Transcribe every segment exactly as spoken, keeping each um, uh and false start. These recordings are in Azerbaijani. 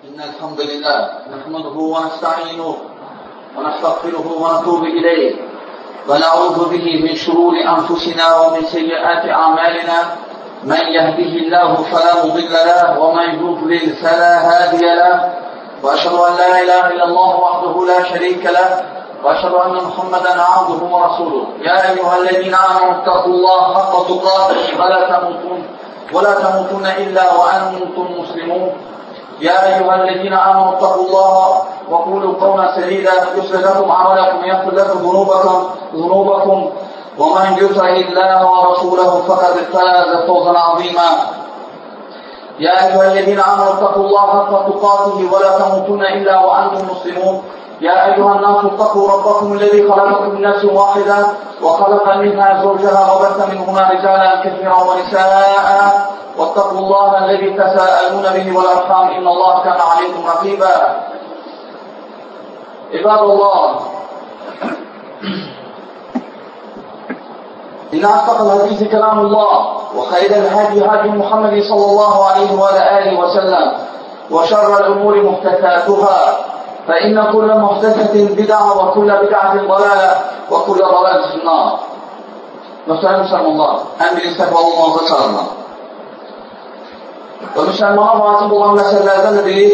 إن الحمد لله نحمده ونستعينه ونستغفره ونتوب إليه ونعوذ به من شرور أنفسنا ومن سيئات أعمالنا من يهده الله فلا مضل له ومن يضلل فلا هادي له وأشهد أن لا إله إلا الله وحده لا شريك له وأشهد أن محمدا عبده ورسوله يا أيها الذين آمنوا اتقوا الله حق تقاته ولا تموتن ولا تموتن إلا وأنتم مسلمون يا أيها الذين آمنوا اتقوا الله وقولوا قولا سديدا يصلح لكم أعمالكم ويغفر لكم ذنوبكم ذنوبكم ومن يطع الله ورسوله فقد فاز فوزا عظيما يا أيها الذين آمنوا اتقوا الله حق تقاته ولا تموتن إلا وأنتم مسلمون يا أيها الناس اتقوا ربكم الذي خلقكم من نفس واحدة وخلق منها زوجها وبث منهما رجالا كثيرا ونساء واتقوا الله الذي تساءلون به والأرحام إن الله كان عليكم رقيبا عباد الله إن أصدق الحديث كلام الله وخير الهدي هدي محمد صلى الله عليه وعلى آله وسلم وشر الأمور محدثاتها فإن كل محدثة بدعة وكل بدعة ضلالة وكل ضلالة في النار. Müslüman Müslümanlar, ən birinci təqvalılmağıza çağırırlar. Və müsəlmana vacib olan məsələlərdən də biri,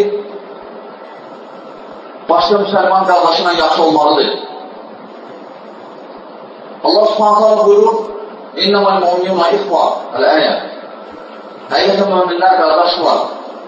başqa müsəlman qardaşına yaxşı olmalıdır. Allah subhanət hala buyurur, İnnəməl müminuna ixva, əl-əyə. Həqiqətən müminlər qardaşlar.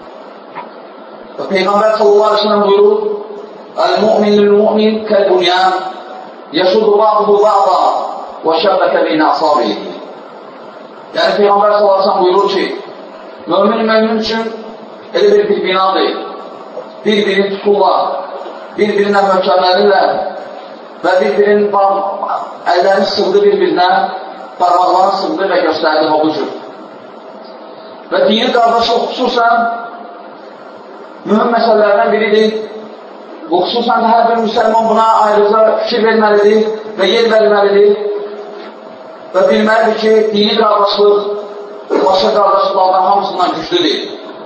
Və Peyğəmbər sallallahu aleyhi ve sellem buyurur, El-mu'min lil-mu'min kəl-bunyan yəşudu ba'duhu ba'da və şəbbəkə beynə asabihi. Yəni Peyğəmbər sallallahu aleyhi ve sellem buyurur ki, mümin mümin üçün elə bir bir binadır, bir-birini tuturlar, bir-birinə möhkəmlənirlər və bir-birinin əllərini sıxdı bir-birinə, parmaqlarını sıxdı və göstərdi o bu cür. Və dini qardaşlıq xüsusən mühüm məsələlərdən biridir. Bu xüsusən də hər bir müsəlman buna ayrıca fikir verməlidir və yer verməlidir və bilməlidir ki, dini qardaşlıq başqa qardaşlıqlardan hamısından güclüdür.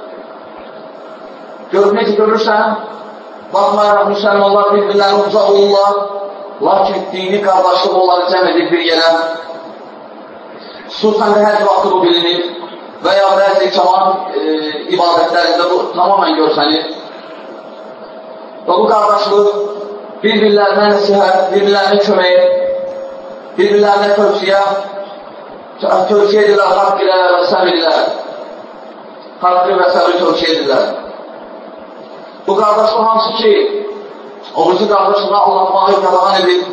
Görüb necə görürsən, baxmayaraq müsəlmanlar bir-birlərini uzaq olurlar, lakin dini qardaşlıq onları cəm edir bir yerə. Xüsusən də hər vaxtı bu bilinir və ya bəzi caman e, ibadətlərində bu tamamən görsənir. Və bu qardaşlıq bir-birlərinə nəsihət, bir-birlərinə kömək, bir-birlərinə tövsiyə, tövsiyə edirlər, haqq ilə və səbr ilə, haqqı və səbri tövsiyə edirlər. Bu qardaşlıq hansı ki, orucu qardaşlığa Allah'mağı qadağan edir,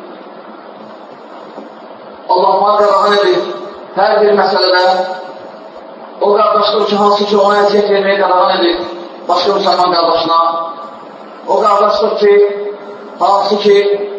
Allah'mağı qadağan edir, hər bir məsələdə o qardaşlıq ki, hansı ki, ona əziyyət verməyə qadağan edir, başqa müsəlman qardaşına, o qardaşlıq ki, hansı ki,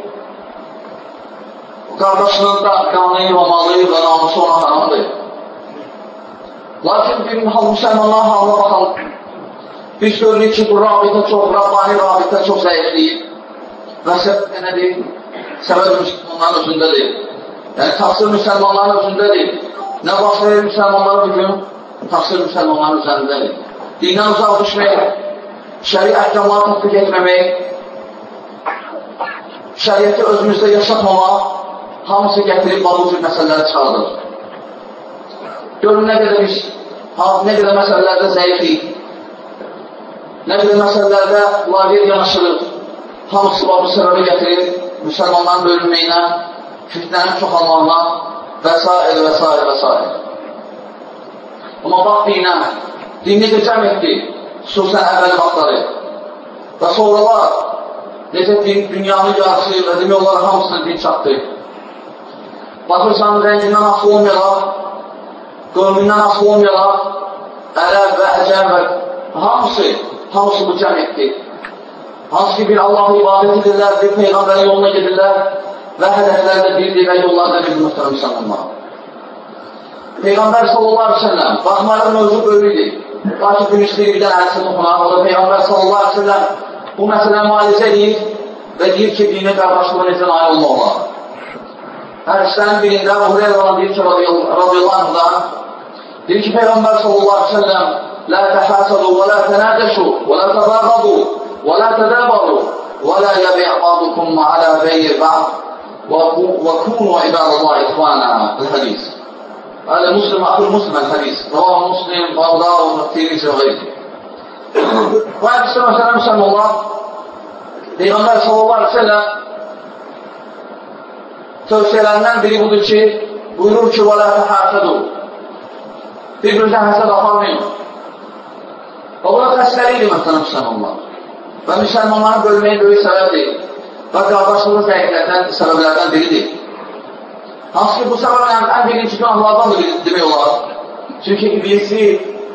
qardaşlığın da qanı və malı və namusu ona haramdır. Lakin bir müsəlmanlar halına baxalım. Biz görürük ki, bu rabitə çox, Rabbani rabitə çox zəifliyib və səbəb nədir? Səbəb müsəlmanların özündədir. Yəni, taksir müsəlmanların özündədir. Nə baş verir müsəlmanlar bugün? Taksir müsəlmanların üzərindədir. Dindən uzaq düşmək, şəri əhkamları tatbiq etməmək, şəriyyəti özümüzdə yaşatmamaq, hamısı gətirib bu cür məsələləri çıxardır. Görün, nə qədər biz, nə qədər məsələlərdə zəifik, nə qədər məsələlərdə laqeyd yanaşırıq, hamısı bu səbəbi gətirir, müsəlmanların bölünməyinə, fitnənin çoxalmağına və s. və s. və s. Amma bax dinə, dinini cəm etdi, xüsusən əvvəl vaxtları və sonralar necə dünyanın yarısı və demək olaraq hamısına din çatdı. Baxırsan, rəngindən asıl olmayaraq, qövmindən asıl olmayaraq, ərəb və əcəm və hamısı, hamısı bu cəm etdi. Hansı ki, bir Allah'ı ibadət edirlər, bir Peyğəmbərin yoluna gedirlər və hədəflər də birdir və yollar da bir mühtərəm müsəlmanlar. Peyğəmbər sallallahu aleyhi ve sellem, baxmayaraq mövzu böyüdür. Lakin gün işləyir bir dənə hədisini oxunar, o da Peyğəmbər sallallahu aleyhi ve sellem bu məsələni müalicə edir və deyir ki, dini qardaşlığı necə nail olmalılar. Hədislərin birində Hureyradan deyir ki, radiyallahu anhudan, deyir ki, Peyğəmbər sallallahu aleyhi ve sellem لا تحاسدوا ولا تناجشوا ولا تباغضوا ولا تدابروا ولا يبيع بعضكم على بيع بعض وكونوا عباد الله إخوانا. الحديث هذا مسلم أخو المسلم الحديث رواه مسلم وأبو والترمذي وغيره. وأكثر مثلا مثلا الله Peyğəmbər sallallahu aleyhi ve sellem tövsiyələrindən biri budur ki, buyurur ki, وَلَا تَحَاسَدُوا bir-birinizdən həsəd aparmayın. Və bu da xəstəlikdir məsələn müsəlmanlar. Və müsəlmanları bölməyin böyük səbəbdir. Və qardaşlığı zəiflərdən, səbəblərdən biridir. Hansı ki, bu səbəblə ən birinci günahlardan da demək olar. Çünki iblisi,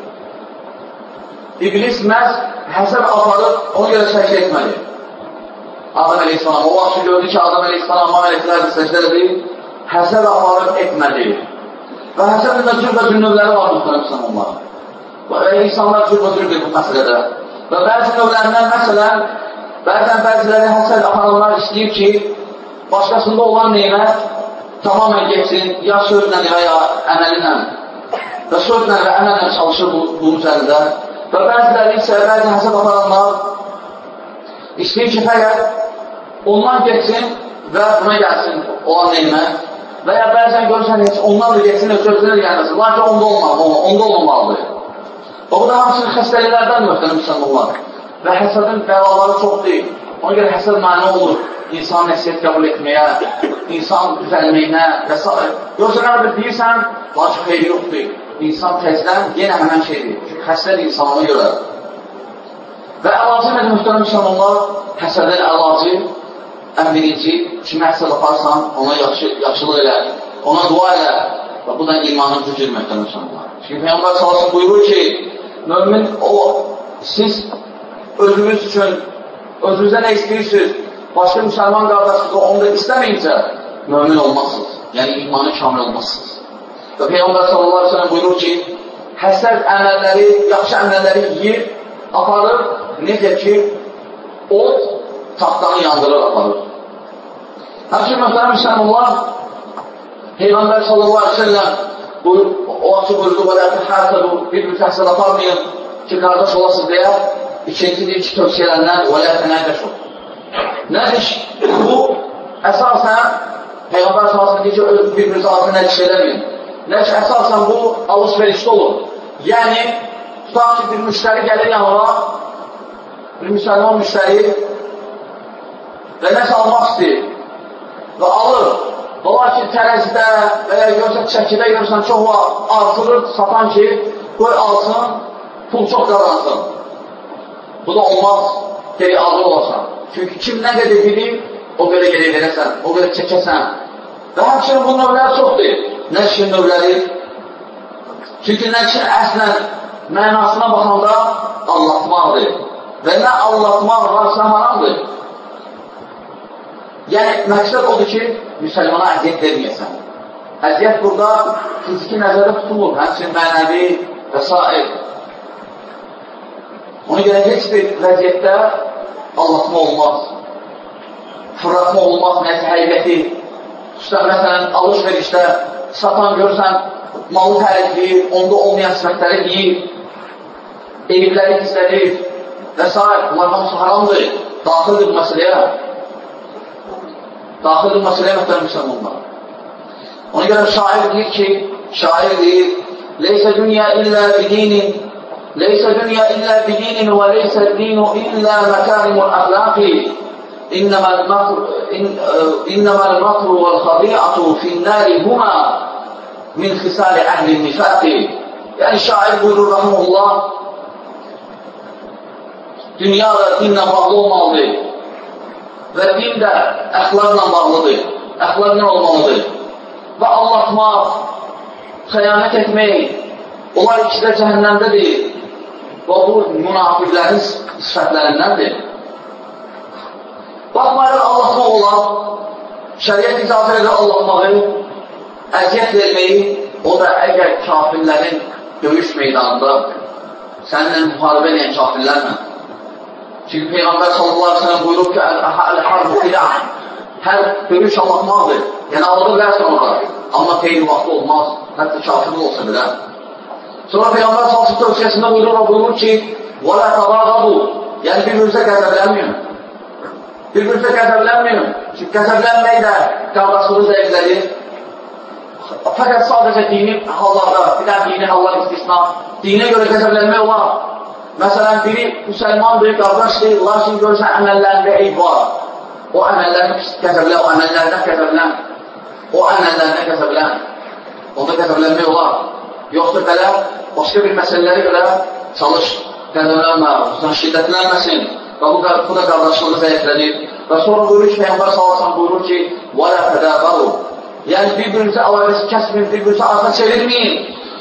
iblis məhz həsəd aparıb, ona görə səcdə etməli. Adam əleyhissalam, o vaxt gördü ki, Adam əleyhissalam, mələklər də səcdə edir, həsəd aparıb etmədi. Və həsədin də cürbəcür növləri var müstənəmsən onlar. Və insanlar cürbəcürdür bu məsələdə. Və bəzi növlərindən, məsələn, bəzən bəziləri həsəd aparanlar istəyir ki, başqasında olan neymət tamamən geçsin, ya sözlə və ya əməlinlə. Və sözlə və əməllə çalışır bunun üzərində. Və bəziləri isə, bəzi həsəd aparanlar istəyir ki, fəqət ondan geçsin və buna gəlsin olan neymət. Və ya bəzən görürsən, heç ondan da geçsin, heç sözünə də gəlməsin. Lakin onda olmalı, onda olmamalıdır. Və bu da hamısının xəstəliklərdən möhtərəm müsəlmanlar. Və həsədin bəlaları çox deyil. Ona görə həsəd məni olur. İnsan nəsiyyət qəbul etməyə, insan düzəlməyinə və s. Yoxsa nə qədər deyirsən, lakin xeyri yoxdur. İnsan təzdən yenə həmən şeydir. Çünki həsəd insanına görə. Və əlacı nədir mühtərəm müsəlmanlar? Həsədin əlacı ən birinci, kimə həsəd aparsan, ona yaxşı, yaxşılıq elə, ona dua elə. Və bu da imanın gücür mühtərəm müsəlmanlar. Çünki Peyğəmbər sallallahu buyurur ki, mömin o, siz özünüz üçün, özünüzə nə istəyirsiniz, başqa müsəlman qardaşınızı onu da istəməyincə mömin olmazsınız. Yəni imanı kamil olmazsınız. Və Peyğəmbər sallallahu aleyhi ve sellem buyurur ki, həsəd əməlləri, yaxşı əməlləri yiyir, aparır, necə ki, od taxtanı yandırır, aparır. Həmçin, mühtərəm müsəlmanlar, Peyğəmbər sallallahu aleyhi ve sellem o vaxtı buyurdu, vələtə həsədu, bir-bir təhsəd aparmayın ki, qardaş olasınız deyə, ikincidir ki, tövsiyələrindən vələtə nəqəş olur. Nədir? Bu, əsasən, Peyğəmbər sallallahu deyir ki, bir-birinizə artıq nədiş eləməyin. Nədir? Əsasən bu, alış-verişdə olur. Yəni, tutaq ki, bir müştəri gəlir yanına, bir müsəlman müştəri və nəsə almaq istəyir və alır. Və lakin tərəzidə və ya görsən, çəkidə görsən, çox artırır, satan ki, qoy alsın, pul çox qazansın. Bu da olmaz, geri alır olarsan. Çünki kim nə qədər bilir, o qədər geri verəsən, o qədər çəkəsən. Və həmçinin bu növləri çoxdur. Nəşrin növləri. Çünki nəşrin əslən mənasına baxanda anlatmaqdır. Və nə anlatmaq varsa haramdır. Yəni, məqsəd odur ki, müsəlmana əziyyət verməyəsən. Əziyyət burada fiziki nəzərdə tutulur, həmçinin mənəvi və s. Ona görə heç bir vəziyyətdə anlatma olmaz. Fırlatma olmaz, nəsə həqiqəti. Xüsusən, məsələn, alış-verişdə satan görsən, malı tərifləyir, onda olmayan sifətləri deyir, eyibləri gizlədir və s. Bunlar hamısı haramdır, daxildir bu məsələyə. Daxildir məsələyə mühtərəm müsəlmanlar. Ona görə şair deyir ki, şair deyir, leysə dünya illə bidinin, leysə dünya illə bidinin və leysə dinu illə məkərimul əxlaqi, innəməl makru vəl xadi'atu finnəri huma min xisali əhlin nifəqi. Yəni şair buyurur, rəhməllah, dünya da dinlə bağlı olmalıdır. Və din də əxlaqla bağlıdır, əxlaqla olmalıdır. Və anlatmaq, xəyanət etmək, onlar ikisi də cəhənnəmdədir. Və bu, münafiqlərin sifətlərindəndir. Baxmayaraq, anlatmaq olan, şəriət icazə edir anlatmağı, əziyyət verməyi, o da əgər kafirlərin döyüş meydanında, səninlə müharibə edən kafirlərlə, çünki Peyğəmbər sallallahu aleyhi ve sellem buyurub ki, əl-harbu filah, hər döyüş anlatmaqdır. Yəni, aldı versən orada, amma xeyri vaxtı olmaz, hətta kafirli olsa belə. Sonra Peyğəmbər sallallahu tövsiyəsində buyurur, o buyurur ki, وَلَا تَبَاغَضُوا Yəni, bir-birinizə qəzəblənməyin. Bir-birinizə qəzəblənməyin. Çünki qəzəblənmək də qardaşlığı zəiflədir. Fəqət sadəcə dini hallarda, bir dənə dini hallar istisna, dinə görə qəzəblənmək olar. Məsələn, biri müsəlmandır, qardaşdır, lakin görürsən əməllərində eyb var. O əməllərini qəzəblən, o əməllərindən qəzəblən, o əməllərindən qəzəblən. Onda qəzəblənmək olar. Yoxsa belə, başqa bir məsələləri görə çalış, qəzəblənmə, şiddətlənməsin və bu da qardaşlığı zəiflənir. Və sonra buyurur ki, Peyğəmbər sallallahu buyurur ki, وَلَا تَدَابَرُوا Yəni, bir-birinizə əlaqəsi kəsməyin, bir-birinizə arxa çevirməyin.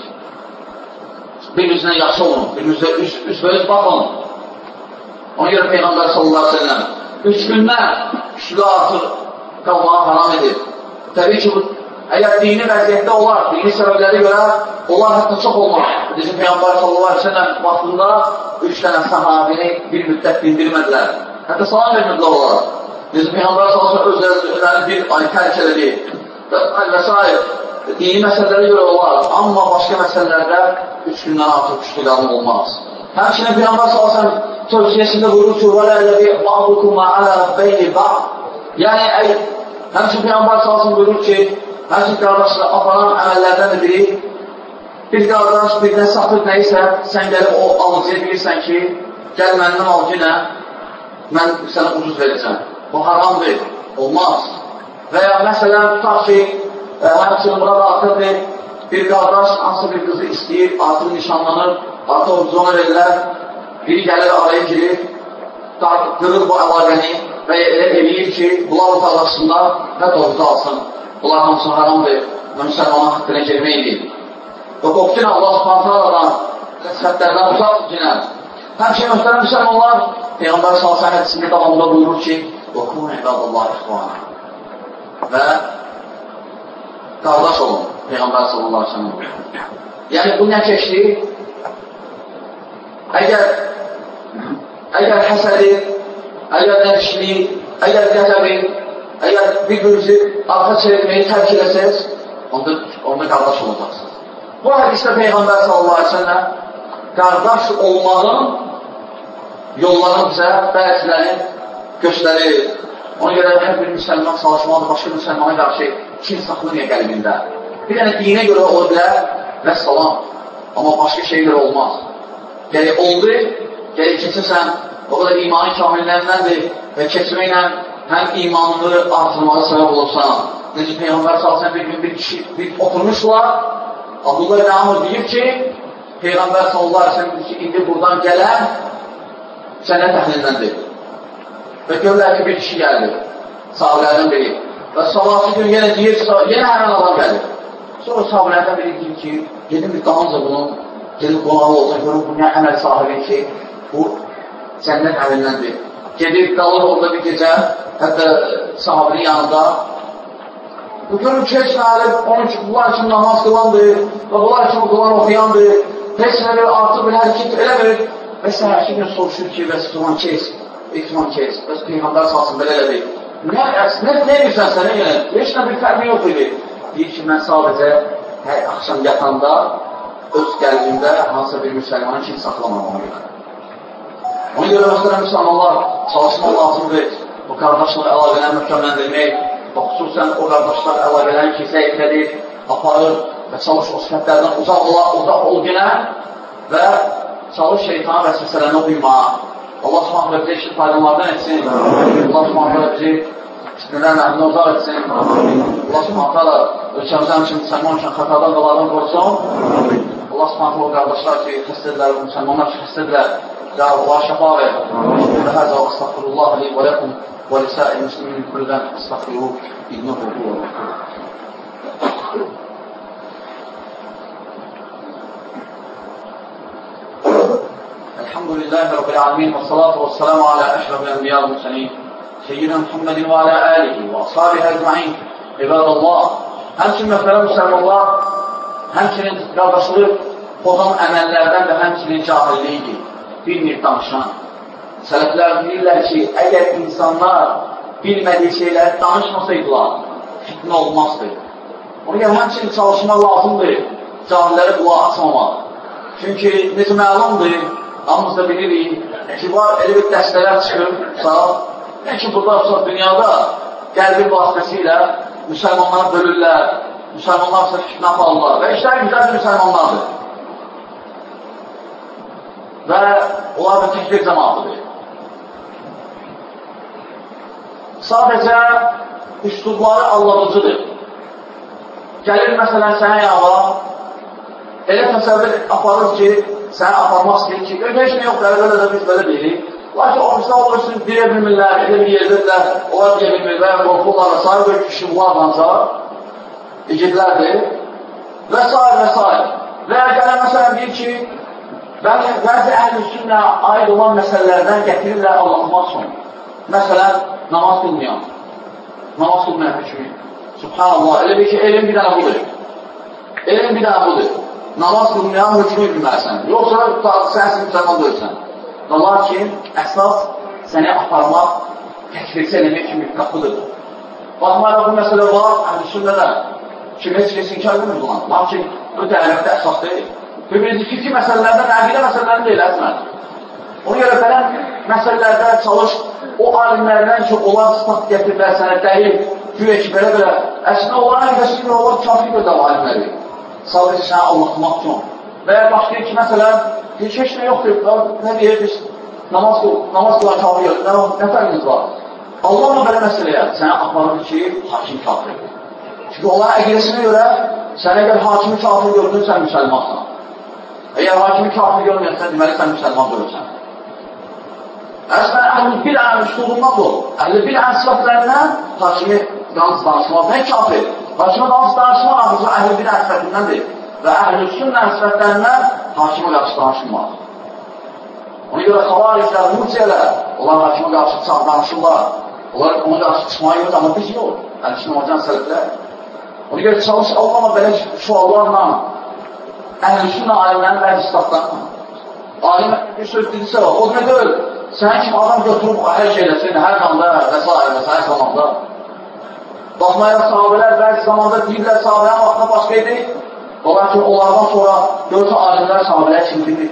Bir-birinizlə yaxşı olun, bir-birinizə üz-bölüz baxın. Ona görə Peyğəmbər sallallahu aleyhi ve sellem üç gündən üçlü artıq qalmağı haram edir. Təbii ki, əgər dini vəziyyətdə olar, dini səbəbləri görə onlar hətta çox olmaz. Bizim Peyğəmbər sallallahu aleyhi ve sellem vaxtında üç dənə sahabini bir müddət dindirmədilər. Hətta salam vermədilər olaraq. Bizim Peyğəmbər sallallahu aleyhi ve sellem özlərini bir ay tərk elədi. Və s. Dini məsələləri görə olar, amma başqa məsələlərdə üç gündən artıq üçlü qalma olmaz. Həmçinin Peyğəmbər sallallahu aleyhi ve sellem tövsiyəsində buyurur ki, وَلَا بَعْضُكُمْ عَلَى بَيْنِ بَعْضٍ Yəni, həmçinin Peyğəmbər sallallahu aleyhi ve sellem buyurur ki, həmçinin qardaşla aparan əməllərdən də biri, bir qardaş birinə satır nəysə, sən gəlib o alıcıya bilirsən ki, gəl məndən al günə, mən sənə ucuz verəcəm. Bu haramdır, olmaz. Və ya məsələn, tutaq ki, həmçinin buna daxildir, bir qardaş hansı bir qızı istəyir, artıq nişanlanır, artıq ucuz ona verirlər, biri gəlir, araya girir, qırır bu əlaqəni və elə eləyir ki, bunlar otaqlaşsınlar və doğruda alsın. Bunlar hamısı haramdır və müsəlmanın haqqına girməkdir. Və qorxun Allah subhanətlərdən, xəsfətlərdən uzaq cinər. Həmçinin mühtərəm müsəlmanlar, Peyğəmbər sallallahu əleyhi hədisində davamında buyurur ki, "Oxun ibadallah ixvana." Və qardaş olun, Peyğəmbər sallallahu əleyhi və səlləm. Yəni bu nə keçdi? Əgər əgər həsədi, əgər nəşli, əgər qəzəbi, əgər bir-birinizi arxa çevirməyi tərk edəsəz, onda, onda qardaş olacaqsınız. Bu hədisdə Peyğəmbər sallallahu əleyhi və səlləm qardaş olmağın yollarını bizə bəziləri göstərir. Ona görə hər bir müsəlman çalışmalıdır, başqa müsəlmana qarşı kin saxlamaya qəlbində. Bir dənə dinə görə ola bilər və salam, amma başqa şey görə olmaz. Gəli oldu, gəli keçəsən, o qədər imanı kamilləndəndir və keçməklə həm imanını artırmağa səbəb olursan. Necə Peyğəmbər sallallahu əleyhi və səlləm bir gün bir kişi bir oturmuşlar, Abdullah ibn Amr deyir ki, Peyğəmbər sallallahu əleyhi və səlləm deyir ki, indi buradan gələn cənnət əhlindəndir. Və görürlər ki, bir kişi gəldi, sahabələrdən biri. Və sabahçı gün yenə deyir, yenə həmən adam gəlir. Sonra sahabələrdən biri deyir ki, gedim bir dalınca bunun, gedim qonağı olacaq, görün bu nə əməl sahibi ki, bu cənnət əhlindəndir. Gedir, qalır orada bir gecə, hətta sahabənin yanında. Bu görün ki, heç nəli, onun ki, bunlar üçün namaz qılandır və bunlar üçün qılan oxuyandır. Heç nəli artıq bir hərəkət eləmir. Və səhərki gün soruşur ki, bəs tuman kes, İhtiman kes, bəs Peyğəmbər salsın belə elədir. Nə edirsən sənə yenə? Heç nə bir fərqi yox idi. Deyir ki, mən sadəcə hər axşam yatanda öz qəlbimdə hansısa bir müsəlmanın kim saxlamamalıyım. Ona görə müstərəm müsəlmanlar çalışmaq lazımdır. O qardaşla əlaqələri möhkəmləndirmək, xüsusən o qardaşlar əlaqələrini ki, zəiflədir, aparır və çalış o sifətlərdən uzaq ol günə və çalış şeytana vəsvəsələrinə uymağa. Allah subhanətlə bizi eşit faydalardan etsin. Allah subhanətlə bizi fitnələrlə əminə uzaq etsin. Allah subhanətlə ölkəmizə həmçin müsəlman üçün xətadan qalardan qorusun. Allah subhanətlə o qardaşlar ki, xəstədirlər, müsəlmanlar ki, xəstədirlər. Ya Allah şəfa ver. Və həzə və əstəxfirullah aleyh və ləkum və lisəi müslimin kuldən əstəxfiruh innəhu huvə. الحمد لله رب العالمين والصلاة والسلام على أشرف الأنبياء والمرسلين سيدنا محمد وعلى آله وأصحابه أجمعين عباد الله. Həmçinin möhtərəm müsəlmanlar, həmçinin qardaşlığı pozan əməllərdən və həmçinin cahilliyidir. Bilmir danışan. Sələflər deyirlər ki, əgər insanlar bilmədiyi şeyləri danışmasaydılar, fitnə olmazdı. Ona görə həmçinin çalışmaq lazımdır, cahilləri qulağa açmamaq. Çünki necə məlumdur, hamımız da bilirik ki, var elə bir dəstələr çıxır, sağ, nə ki, burada dünyada qəlbin vasitəsilə müsəlmanları bölürlər, müsəlmanlar ise fitnə aparırlar və işlər güzel müsəlmanlardır. Və onlar da təkbir cəmatıdır. Sadəcə üslubları aldadıcıdır. Gəlir məsələn sənə yava, elə təsəvvür aparır ki, sənə aparmaq istəyir ki, heç nə yox, belə belə də biz belə deyirik. Lakin oruçda olursunuz, deyə bilmirlər, elə bir yerdədirlər, onlar deyə bilmirlər, qorxurlarla, sarı böyle küşüblardansa, igidlərdir və s. və s. Və gələn məsələn deyir ki, bəzi əhl-i sünnə aid olan məsələlərdən gətirirlər Allah'maq üçün. Məsələn, namaz qılmayan, namaz qılmayan hükmü. Subhanallah, elə bir ki, elm bir dənə budur. Elm bir dənə budur. Namaz qılmayan hükmü bilməlisən. Yoxsa sənsin müsəlman deyilsən. Və lakin, əsas səni aparmaq, təkfirsə eləmək kimi qapıdır. Baxmayaraq bu məsələ var, əhl-i sünnədə. Kim heç kəs inkar edilmir bulan. Lakin, bu dəqiqdə əsas deyil. Və birinci fikri məsələlərdən, əqidə məsələlərini deyil, əsməz. Ona görə gələn məsələlərdə çalış, o alimlərdən ki, onlar stat gətirlər sənə dəyil, güya ki, belə-belə. Əslində, onlara əqidəsini onlar kafir gördər alimləri. Sadəcə sənə Allah'maq üçün. Və ya başlayır ki, məsələn, heç heç nə yoxdur, nə deyir, biz namaz qılan kafir yoxdur, nə fərqiniz var? Allah'la belə məsələyə sənə aparır ki, hakim kafirdir. Çünki onların əqidəsinə görə, sən əgər hakimi kafir gördün, sən müsəlmansan. Əgər hakimi kafir görməyəsən, deməli, sən müsəlman görürsən. Əslən, əhl-i bir ən üslubundan bu. Əhl-i bir ən sifətlərindən hakimi yalnız danışmaq, nə kafir? Hakimi yalnız danışmaq, axıcı əhl-i bir ən sifətindəndir. Və əhl-i sünnə sifətlərindən hakimi qarşı danışmaq. Ona görə xavariclər, murciyələr, onlar hakimi qarşı danışırlar. Onlar ona qarşı çıxmayı yox, amma biz yox. Əhl-i sünnə hocan sələflər. Ona görə çalış, Allah'la belə şuallarla, əhl-i sünnə alimlərin və istatlarla. Alim bir söz dedirsə, o ne deyil, sən kim adam götürüb hər şeyləsin, hər qanda və s. və s. hər zamanda. Baxmayaraq sahabələr bəzi zamanda deyirlər, sahabələrin vaxtına başqa idi. Olar ki, onlardan sonra görsə alimlər sahabələr kim bilir.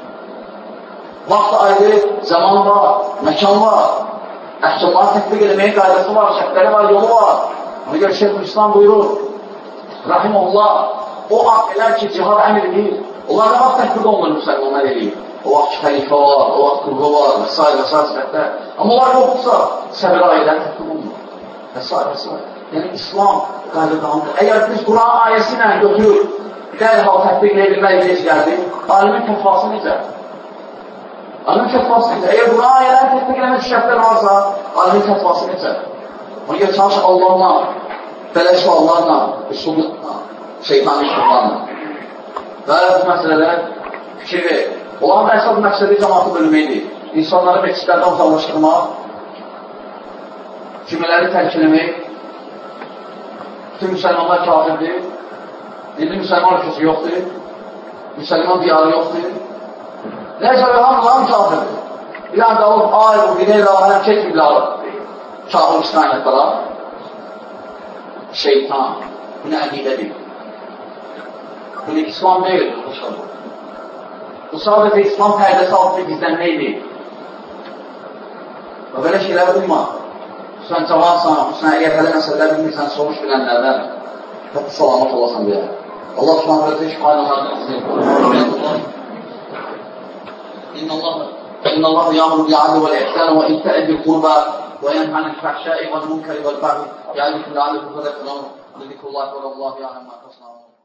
Vaxt ayrı, zaman var, məkan var, əhkamları tətbiq eləməyin qaydası var, şəkləri var, yolu var. Ona görə Şeyh İslam buyurur, Rahimullah, o akilər ki, cihad əmr edir, onlar nə vaxt tətbiq olunur müsəlmanlar edir. O vaxt ki, xəlifə var, o vaxt qurğu var, və s. və s. sifətlər. Amma onlar yoxdursa, səbir ayələr tətbiq olunur, və s. və s. Yəni, İslam qaydadandır. Əgər biz Quran ayəsi ilə götürür, dərhal tətbiq edilmək gec gəldi, alimin fətvası necə? Alimin fətvası necə? Əgər Quran ayələri tətbiq eləmək şərtlər varsa, alimin fətvası necə? Ona görə çalış Allah'la, belə şuallarla, üsullarla, şeytanın üsullarla. Və bu məsələlər fikir verir. Olan da əsas məqsədi cəmatı bölməkdir. İnsanları məksidlərdən uzaqlaşdırmaq, cümlələri tərk eləmək, bütün müsəlmanlar kafirdir, indi müsəlman ölkəsi yoxdur, müsəlman diyarı yoxdur. Neysə, hamıdan kafirdir. Bir anda olub, ay bu, bir eylə, həm çəkmirlər, kafir İsrailətlərə, şeytan, bu nə əqidədir? Bu nə İslam deyil, bu sadəcə İslam pərdəsi altında gizlənməkdir. Və belə şeylər uyma. Sən cavansan, sən əgər hələ məsələlər bilmirsən, soruş bilənlərdən hətta salamat olasan deyə. Allah subhanahu və teala aynalardan İnna Allah ya'muru bil-'adli wal-ihsani wa ita'i bil-qurba ve yenha 'anil fahşa'i wal-munkari wal-baghi ya'idukum la'allakum tadhakkarun. Zikrullahi wa Allahu ya'lamu ma tasna'un.